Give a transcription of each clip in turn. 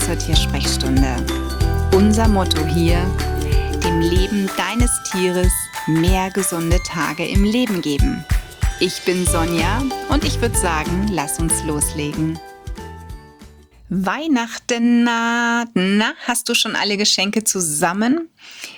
zur Tiersprechstunde. Unser Motto hier: dem Leben deines Tieres mehr gesunde Tage im Leben geben. Ich bin Sonja und ich würde sagen, lass uns loslegen. Weihnachten naht. Na, hast du schon alle Geschenke zusammen?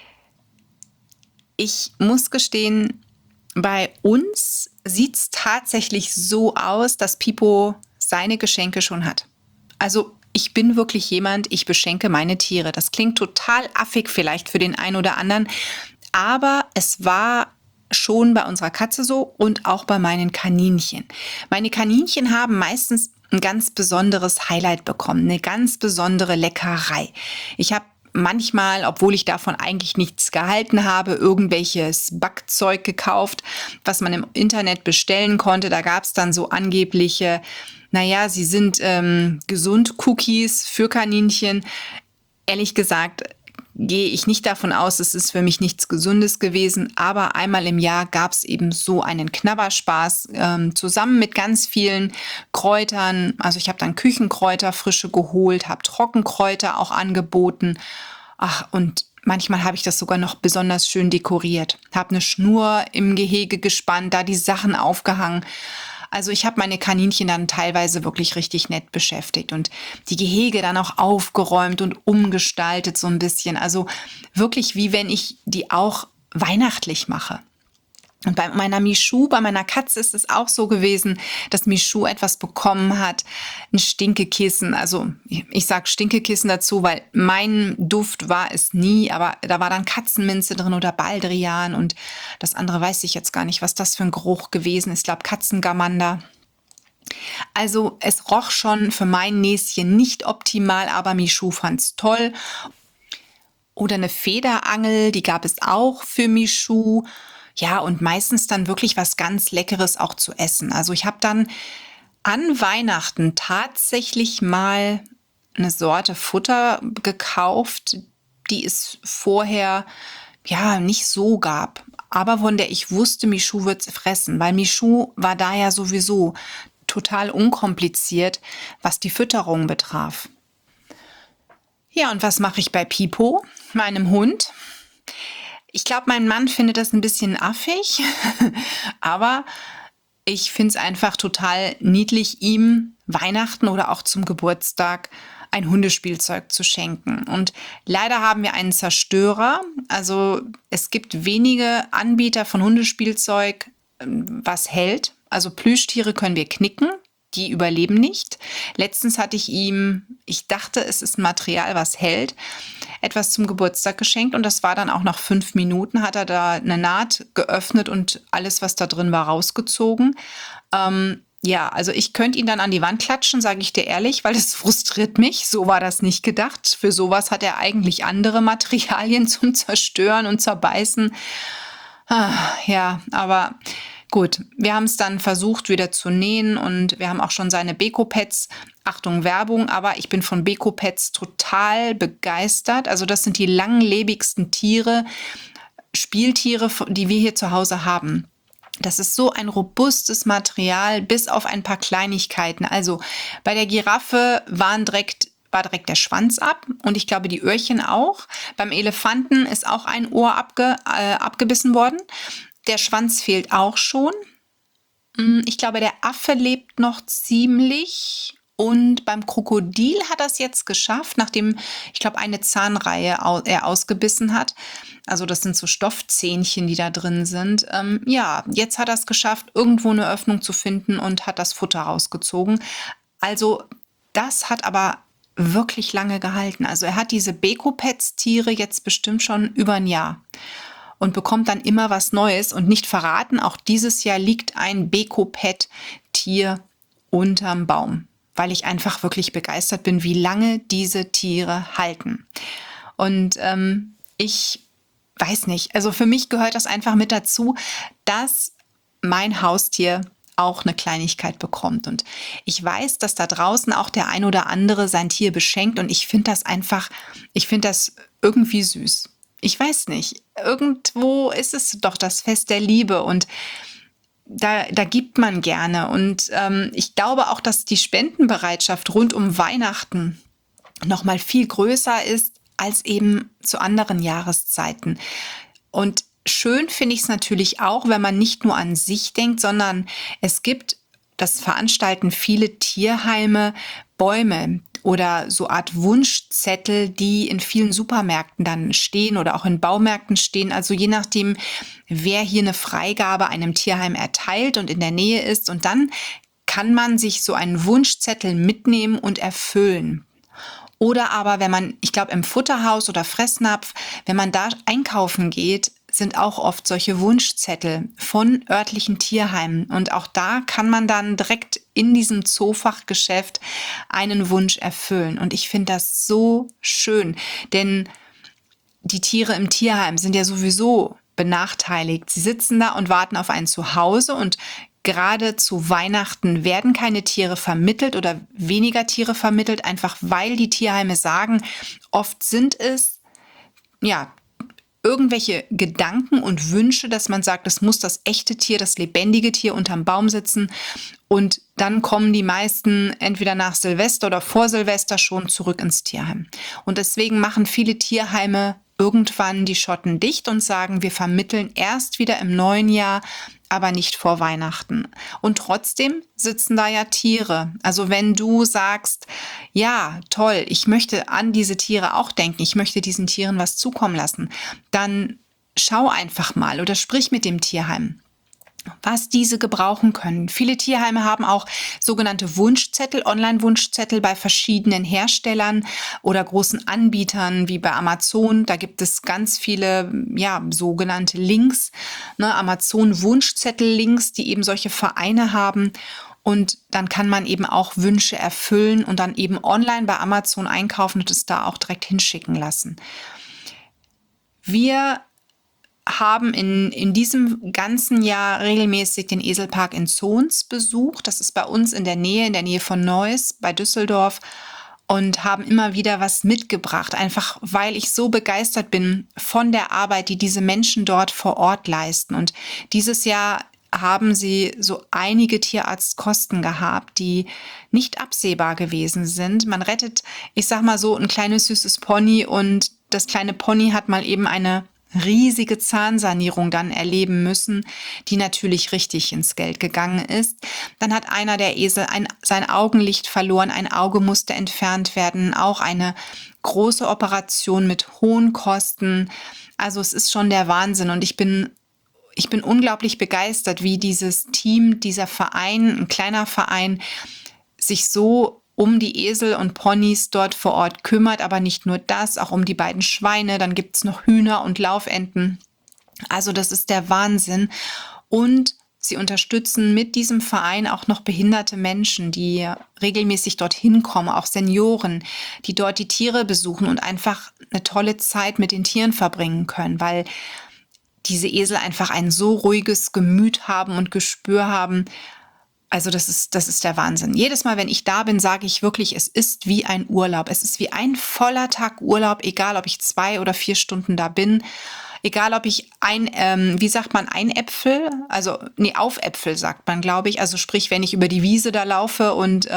Ich muss gestehen, bei uns sieht es tatsächlich so aus, dass Pipo seine Geschenke schon hat. Also ich bin wirklich jemand, ich beschenke meine Tiere. Das klingt total affig vielleicht für den einen oder anderen, aber es war schon bei unserer Katze so und auch bei meinen Kaninchen. Meine Kaninchen haben meistens ein ganz besonderes Highlight bekommen, eine ganz besondere Leckerei. Ich habe manchmal, obwohl ich davon eigentlich nichts gehalten habe, irgendwelches Backzeug gekauft, was man im Internet bestellen konnte. Da gab es dann so angebliche, sie sind gesund Cookies für Kaninchen. Ehrlich gesagt gehe ich nicht davon aus, es ist für mich nichts Gesundes gewesen, aber einmal im Jahr gab es eben so einen Knabberspaß zusammen mit ganz vielen Kräutern. Also ich habe dann Küchenkräuter frische geholt, habe Trockenkräuter auch angeboten. Und manchmal habe ich das sogar noch besonders schön dekoriert. Habe eine Schnur im Gehege gespannt, da die Sachen aufgehangen. Also ich habe meine Kaninchen dann teilweise wirklich richtig nett beschäftigt und die Gehege dann auch aufgeräumt und umgestaltet so ein bisschen. Also wirklich wie wenn ich die auch weihnachtlich mache. Und bei meiner Michou, bei meiner Katze ist es auch so gewesen, dass Michou etwas bekommen hat, ein Stinkekissen. Also ich sage Stinkekissen dazu, weil mein Duft war es nie, aber da war dann Katzenminze drin oder Baldrian und das andere weiß ich jetzt gar nicht, was das für ein Geruch gewesen ist. Ich glaube Katzengamander. Also es roch schon für mein Näschen nicht optimal, aber Michou fand's toll. Oder eine Federangel, die gab es auch für Michou. Ja, und meistens dann wirklich was ganz Leckeres auch zu essen. Also ich habe dann an Weihnachten tatsächlich mal eine Sorte Futter gekauft, die es vorher nicht so gab. Aber von der ich wusste, Michou wird sie fressen, weil Michou war da ja sowieso total unkompliziert, was die Fütterung betraf. Ja, und was mache ich bei Pipo, meinem Hund? Ich glaube, mein Mann findet das ein bisschen affig, aber ich finde es einfach total niedlich, ihm Weihnachten oder auch zum Geburtstag ein Hundespielzeug zu schenken. Und leider haben wir einen Zerstörer. Also es gibt wenige Anbieter von Hundespielzeug, was hält. Also Plüschtiere können wir knicken. Die überleben nicht. Letztens hatte ich ihm, ich dachte, es ist ein Material, was hält, etwas zum Geburtstag geschenkt und das war dann auch nach 5 Minuten, hat er da eine Naht geöffnet und alles, was da drin war, rausgezogen. Also ich könnte ihn dann an die Wand klatschen, sage ich dir ehrlich, weil es frustriert mich. So war das nicht gedacht. Für sowas hat er eigentlich andere Materialien zum Zerstören und Zerbeißen. Aber gut, wir haben es dann versucht wieder zu nähen und wir haben auch schon seine Beko-Pads, Achtung Werbung, aber ich bin von Beko-Pads total begeistert. Also das sind die langlebigsten Tiere, Spieltiere, die wir hier zu Hause haben. Das ist so ein robustes Material, bis auf ein paar Kleinigkeiten. Also bei der Giraffe war direkt der Schwanz ab und ich glaube die Öhrchen auch. Beim Elefanten ist auch ein Ohr abgebissen worden. Der Schwanz fehlt auch schon. Ich glaube, der Affe lebt noch ziemlich. Und beim Krokodil hat er es jetzt geschafft, nachdem, ich glaube, eine Zahnreihe er ausgebissen hat. Also das sind so Stoffzähnchen, die da drin sind. Jetzt hat er es geschafft, irgendwo eine Öffnung zu finden und hat das Futter rausgezogen. Also das hat aber wirklich lange gehalten. Also er hat diese Beko-Pads-Tiere jetzt bestimmt schon über ein Jahr. Und bekommt dann immer was Neues und nicht verraten, auch dieses Jahr liegt ein Beko-Pad-Tier unterm Baum, weil ich einfach wirklich begeistert bin, wie lange diese Tiere halten. Und ich weiß nicht, also für mich gehört das einfach mit dazu, dass mein Haustier auch eine Kleinigkeit bekommt. Und ich weiß, dass da draußen auch der ein oder andere sein Tier beschenkt und ich finde das irgendwie süß. Ich weiß nicht, irgendwo ist es doch das Fest der Liebe und da gibt man gerne. Und ich glaube auch, dass die Spendenbereitschaft rund um Weihnachten noch mal viel größer ist als eben zu anderen Jahreszeiten. Und schön finde ich es natürlich auch, wenn man nicht nur an sich denkt, sondern es gibt, das veranstalten viele Tierheime, Bäume oder so Art Wunschzettel, die in vielen Supermärkten dann stehen oder auch in Baumärkten stehen. Also je nachdem, wer hier eine Freigabe einem Tierheim erteilt und in der Nähe ist. Und dann kann man sich so einen Wunschzettel mitnehmen und erfüllen. Oder aber, wenn man, ich glaube, im Futterhaus oder Fressnapf, wenn man da einkaufen geht, sind auch oft solche Wunschzettel von örtlichen Tierheimen. Und auch da kann man dann direkt in diesem Zoofachgeschäft einen Wunsch erfüllen. Und ich finde das so schön, denn die Tiere im Tierheim sind ja sowieso benachteiligt. Sie sitzen da und warten auf ein Zuhause und gerade zu Weihnachten werden keine Tiere vermittelt oder weniger Tiere vermittelt, einfach weil die Tierheime sagen, oft sind es ja irgendwelche Gedanken und Wünsche, dass man sagt, es muss das echte Tier, das lebendige Tier unterm Baum sitzen. Und dann kommen die meisten entweder nach Silvester oder vor Silvester schon zurück ins Tierheim. Und deswegen machen viele Tierheime irgendwann die Schotten dicht und sagen, wir vermitteln erst wieder im neuen Jahr, aber nicht vor Weihnachten. Und trotzdem sitzen da ja Tiere. Also wenn du sagst, ja, toll, ich möchte an diese Tiere auch denken, ich möchte diesen Tieren was zukommen lassen, dann schau einfach mal oder sprich mit dem Tierheim, was diese gebrauchen können. Viele Tierheime haben auch sogenannte Wunschzettel, Online-Wunschzettel bei verschiedenen Herstellern oder großen Anbietern wie bei Amazon. Da gibt es ganz viele, ja, sogenannte Links, ne, Amazon-Wunschzettel-Links, die eben solche Vereine haben. Und dann kann man eben auch Wünsche erfüllen und dann eben online bei Amazon einkaufen und es da auch direkt hinschicken lassen. Wir haben in diesem ganzen Jahr regelmäßig den Eselpark in Zons besucht. Das ist bei uns in der Nähe von Neuss bei Düsseldorf, und haben immer wieder was mitgebracht, einfach weil ich so begeistert bin von der Arbeit, die diese Menschen dort vor Ort leisten. Und dieses Jahr haben sie so einige Tierarztkosten gehabt, die nicht absehbar gewesen sind. Man rettet, ich sag mal so, ein kleines süßes Pony, und das kleine Pony hat mal eben eine riesige Zahnsanierung dann erleben müssen, die natürlich richtig ins Geld gegangen ist. Dann hat einer der Esel sein Augenlicht verloren, ein Auge musste entfernt werden, auch eine große Operation mit hohen Kosten. Also es ist schon der Wahnsinn, und ich bin unglaublich begeistert, wie dieses Team, dieser Verein, ein kleiner Verein, sich so um die Esel und Ponys dort vor Ort kümmert, aber nicht nur das, auch um die beiden Schweine, dann gibt's noch Hühner und Laufenten. Also das ist der Wahnsinn. Und sie unterstützen mit diesem Verein auch noch behinderte Menschen, die regelmäßig dorthin kommen, auch Senioren, die dort die Tiere besuchen und einfach eine tolle Zeit mit den Tieren verbringen können, weil diese Esel einfach ein so ruhiges Gemüt haben und Gespür haben. Also das ist der Wahnsinn. Jedes Mal, wenn ich da bin, sage ich wirklich, es ist wie ein Urlaub. Es ist wie ein voller Tag Urlaub, egal ob ich 2 oder 4 Stunden da bin. Egal ob ich Einäpfel, also nee, Aufäpfel sagt man, glaube ich. Also sprich, wenn ich über die Wiese da laufe und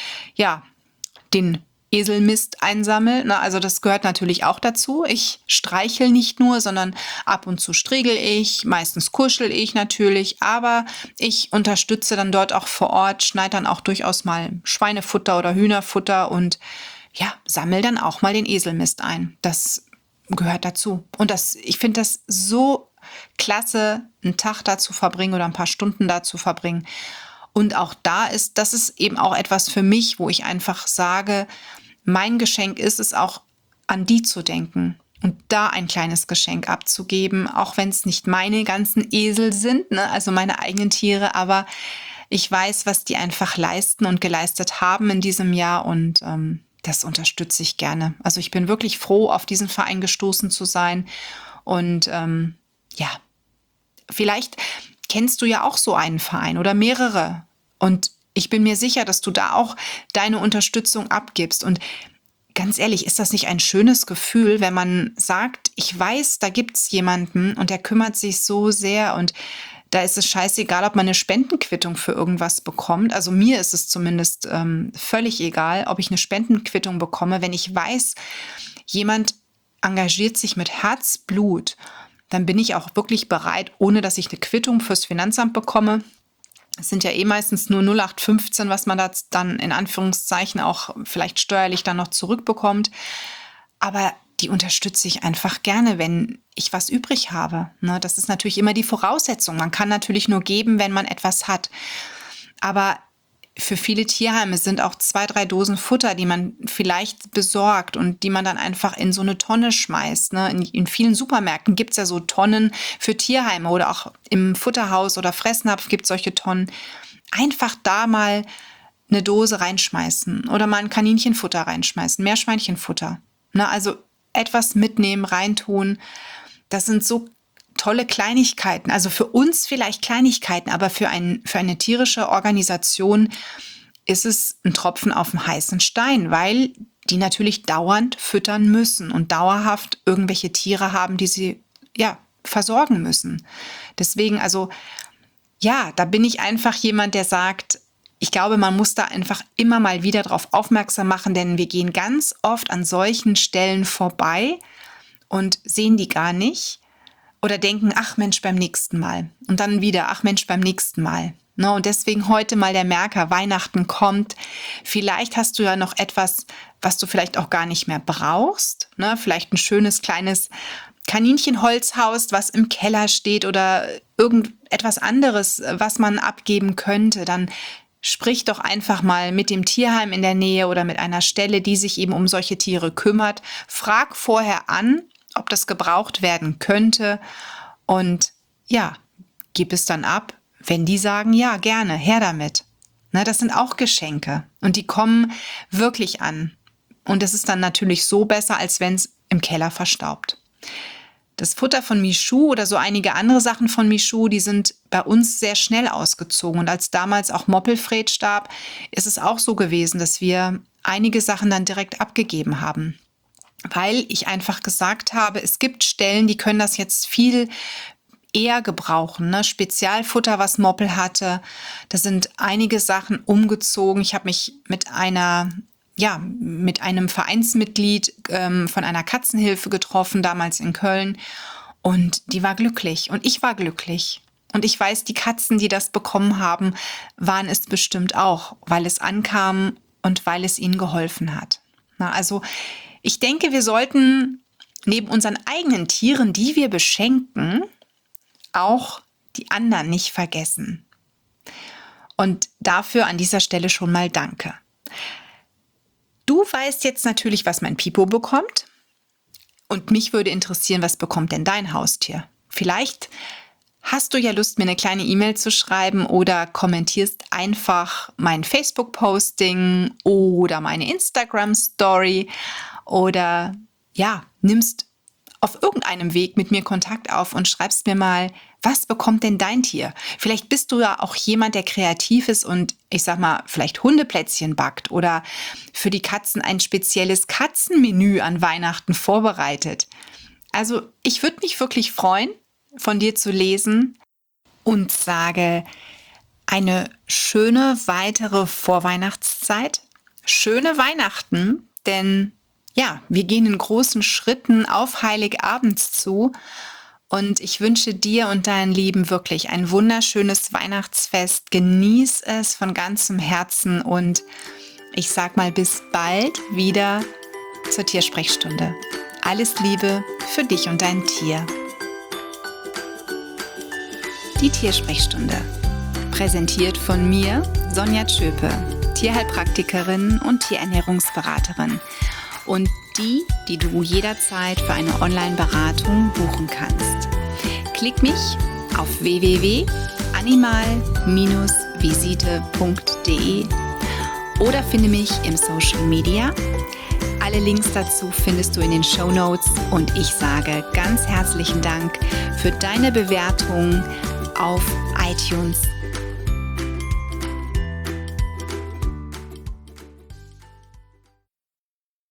den Eselmist einsammel. Na, also das gehört natürlich auch dazu. Ich streichel nicht nur, sondern ab und zu striegel ich, meistens kuschel ich natürlich, aber ich unterstütze dann dort auch vor Ort, schneide dann auch durchaus mal Schweinefutter oder Hühnerfutter und ja, sammel dann auch mal den Eselmist ein. Das gehört dazu. Und ich finde das so klasse, einen Tag da zu verbringen oder ein paar Stunden da zu verbringen. Und auch das ist eben auch etwas für mich, wo ich einfach sage, mein Geschenk ist es auch, an die zu denken und da ein kleines Geschenk abzugeben, auch wenn es nicht meine ganzen Esel sind, ne? Also meine eigenen Tiere, aber ich weiß, was die einfach leisten und geleistet haben in diesem Jahr, und das unterstütze ich gerne. Also ich bin wirklich froh, auf diesen Verein gestoßen zu sein, und vielleicht kennst du ja auch so einen Verein oder mehrere. Und ich bin mir sicher, dass du da auch deine Unterstützung abgibst. Und ganz ehrlich, ist das nicht ein schönes Gefühl, wenn man sagt, ich weiß, da gibt's jemanden und der kümmert sich so sehr und Da ist es scheißegal, ob man eine Spendenquittung für irgendwas bekommt. Also mir ist es zumindest völlig egal, ob ich eine Spendenquittung bekomme. Wenn ich weiß, jemand engagiert sich mit Herzblut, dann bin ich auch wirklich bereit, ohne dass ich eine Quittung fürs Finanzamt bekomme. Es sind ja meistens nur 0815, was man da dann in Anführungszeichen auch vielleicht steuerlich dann noch zurückbekommt. Aber die unterstütze ich einfach gerne, wenn ich was übrig habe. Ne, das ist natürlich immer die Voraussetzung. Man kann natürlich nur geben, wenn man etwas hat. Aber für viele Tierheime sind auch 2, 3 Dosen Futter, die man vielleicht besorgt und die man dann einfach in so eine Tonne schmeißt. Ne? In vielen Supermärkten gibt es ja so Tonnen für Tierheime oder auch im Futterhaus oder Fressnapf gibt es solche Tonnen. Einfach da mal eine Dose reinschmeißen oder mal ein Kaninchenfutter reinschmeißen, Meerschweinchenfutter. Ne? Also etwas mitnehmen, reintun. Das sind so tolle Kleinigkeiten. Also für uns vielleicht Kleinigkeiten, aber für eine tierische Organisation ist es ein Tropfen auf dem heißen Stein, weil die natürlich dauernd füttern müssen und dauerhaft irgendwelche Tiere haben, die sie versorgen müssen. Deswegen, also da bin ich einfach jemand, der sagt, ich glaube, man muss da einfach immer mal wieder drauf aufmerksam machen, denn wir gehen ganz oft an solchen Stellen vorbei und sehen die gar nicht oder denken, ach Mensch, beim nächsten Mal. Und dann wieder, ach Mensch, beim nächsten Mal. Ne? Und deswegen heute mal der Merker, Weihnachten kommt. Vielleicht hast du ja noch etwas, was du vielleicht auch gar nicht mehr brauchst. Ne? Vielleicht ein schönes kleines Kaninchenholzhaus, was im Keller steht oder irgendetwas anderes, was man abgeben könnte. Dann sprich doch einfach mal mit dem Tierheim in der Nähe oder mit einer Stelle, die sich eben um solche Tiere kümmert. Frag vorher an, ob das gebraucht werden könnte und gib es dann ab. Wenn die sagen, ja, gerne, her damit. Ne, das sind auch Geschenke und die kommen wirklich an. Und es ist dann natürlich so besser, als wenn es im Keller verstaubt. Das Futter von Michoud oder so einige andere Sachen von Michoud, die sind bei uns sehr schnell ausgezogen. Und als damals auch Moppelfred starb, ist es auch so gewesen, dass wir einige Sachen dann direkt abgegeben haben. Weil ich einfach gesagt habe, es gibt Stellen, die können das jetzt viel eher gebrauchen. Ne? Spezialfutter, was Moppel hatte. Da sind einige Sachen umgezogen. Ich habe mich mit einem Vereinsmitglied von einer Katzenhilfe getroffen, damals in Köln. Und die war glücklich und ich war glücklich. Und ich weiß, die Katzen, die das bekommen haben, waren es bestimmt auch, weil es ankam und weil es ihnen geholfen hat. Na, also ich denke, wir sollten neben unseren eigenen Tieren, die wir beschenken, auch die anderen nicht vergessen. Und dafür an dieser Stelle schon mal danke. Du weißt jetzt natürlich, was mein Pipo bekommt. Und mich würde interessieren, was bekommt denn dein Haustier? Vielleicht hast du ja Lust, mir eine kleine E-Mail zu schreiben oder kommentierst einfach mein Facebook-Posting oder meine Instagram-Story oder nimmst auf irgendeinem Weg mit mir Kontakt auf und schreibst mir mal, was bekommt denn dein Tier? Vielleicht bist du ja auch jemand, der kreativ ist und ich sag mal, vielleicht Hundeplätzchen backt oder für die Katzen ein spezielles Katzenmenü an Weihnachten vorbereitet. Also ich würde mich wirklich freuen, von dir zu lesen und sage eine schöne weitere Vorweihnachtszeit. Schöne Weihnachten, denn wir gehen in großen Schritten auf Heiligabend zu und ich wünsche dir und deinen Lieben wirklich ein wunderschönes Weihnachtsfest. Genieß es von ganzem Herzen und ich sag mal bis bald wieder zur Tiersprechstunde. Alles Liebe für dich und dein Tier. Die Tiersprechstunde. Präsentiert von mir, Sonja Tschöpe, Tierheilpraktikerin und Tierernährungsberaterin. Und die du jederzeit für eine Online-Beratung buchen kannst. Klick mich auf www.animal-visite.de oder finde mich im Social Media. Alle Links dazu findest du in den Shownotes und ich sage ganz herzlichen Dank für deine Bewertung auf iTunes